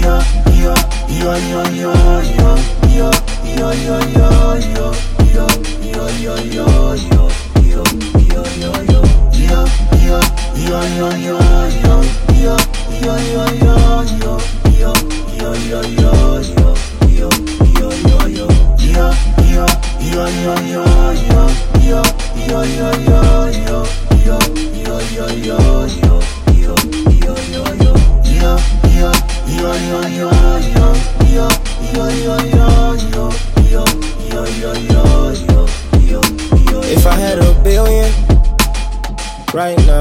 If I had $1 billion right now,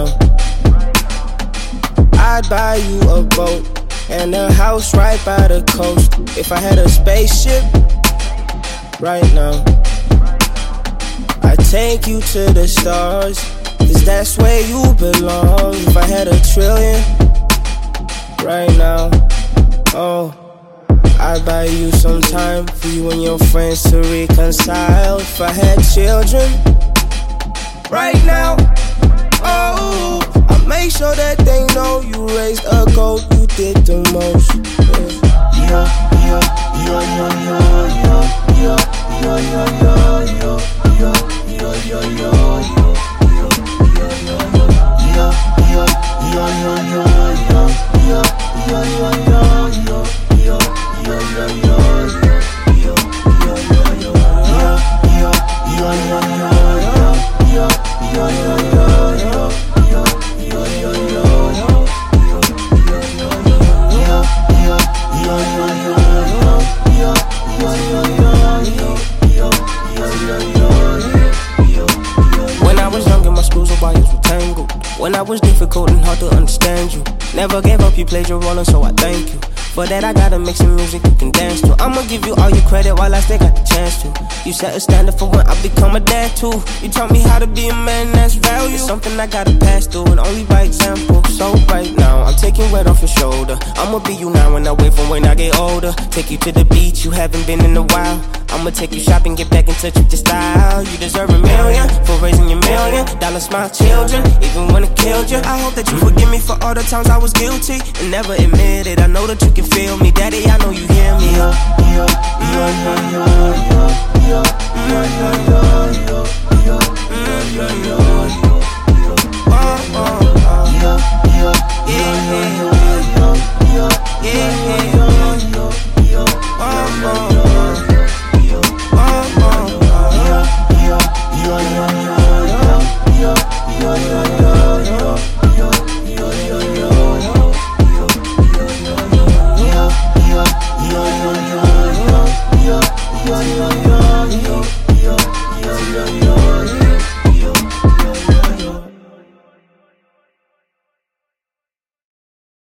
I'd buy you a boat and a house right by the coast. If I had a spaceship right now, I'd take you to the stars, 'cause that's where you belong. If I had $1 trillion right now, oh, I'd buy you some time for you and your friends to reconcile. If I had children right now, oh, I make sure that they know you raised a goat, you did the most. When I was younger, my screws and wires were tangled. When I was difficult and hard to understand you, never gave up, you played your role, and so I thank you. For that I gotta make some music you can dance to. I'ma give you all your credit while I still got the chance to. You set a standard for when I become a dad too. You taught me how to be a man that's value. It's something I gotta pass through, and only by example. So right now, I'm taking weight off your shoulder. I'ma be you now and away from when I get older. Take you to the beach, you haven't been in a while. I'ma take you shopping, get back in touch with your style. You deserve $1 million for raising your $1 million smile children, even when it killed you. I hope that you forgive me for all the times I was guilty and never admitted. I know that you can feel me, Daddy, I know you hear me.